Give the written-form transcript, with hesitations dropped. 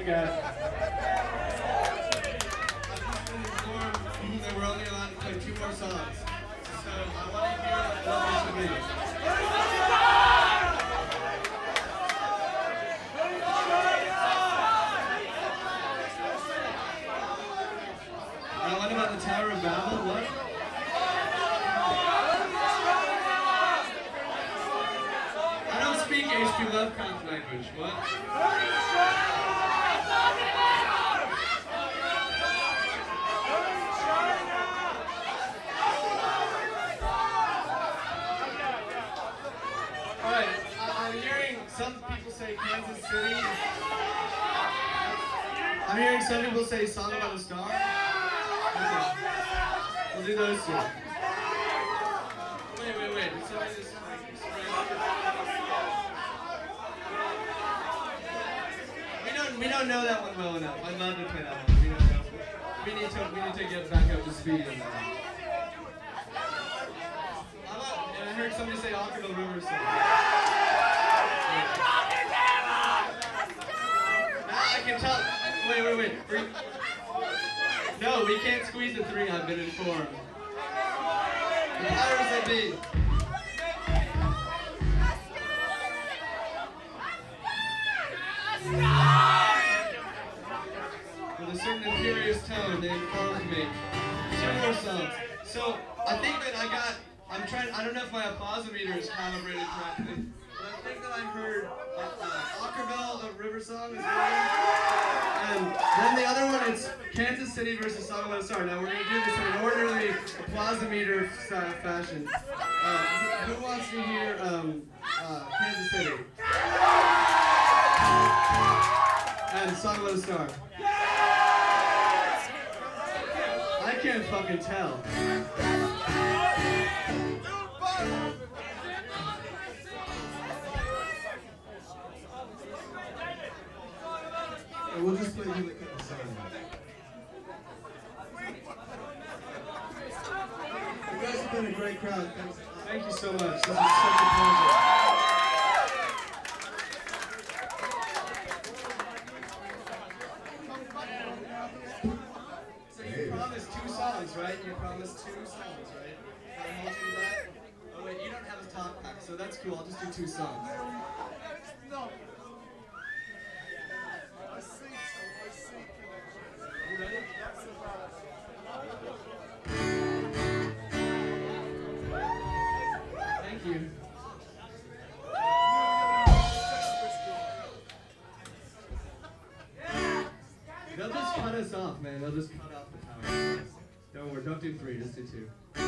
guys. That we're only allowed to play 2 more songs. So I want to hear what this should be. What about the Tower of Babel? What? I don't speak H.P. Lovecraft language. What? Alright, I'm hearing some people say Kansas City. I'm hearing some people say Song About a Star. Okay. We'll do those 2. Wait. We don't know that one well enough. I'd love to play that one. We don't know. We need to get back up to speed on that. And I heard somebody say Ockerville River song. Now I can tell. Wait. No, we can't squeeze the 3, I've been informed. The powers that be. With a certain imperious tone, they informed me. 2 more songs. So, I think that I don't know if my applause meter is calibrated correctly, but I think that I heard Ockerville River song is one. And then the other one, it's Kansas City versus Song About a Star. Now we're going to do this in an orderly applause-meter fashion. Who wants to hear Kansas City? And Song About a Star. I can't fucking tell. We'll just play the song. You guys have been a great crowd. Thank you so much. This is such a pleasure. So you promised 2 songs, right? You promised 2 songs, right? Can I hold you to that? Oh wait, you don't have a talk back, so that's cool. I'll just do 2 songs. No. You ready? Thank you. They'll just cut us off, man. They'll just cut off the power. Don't worry. Don't do 3. Just do 2.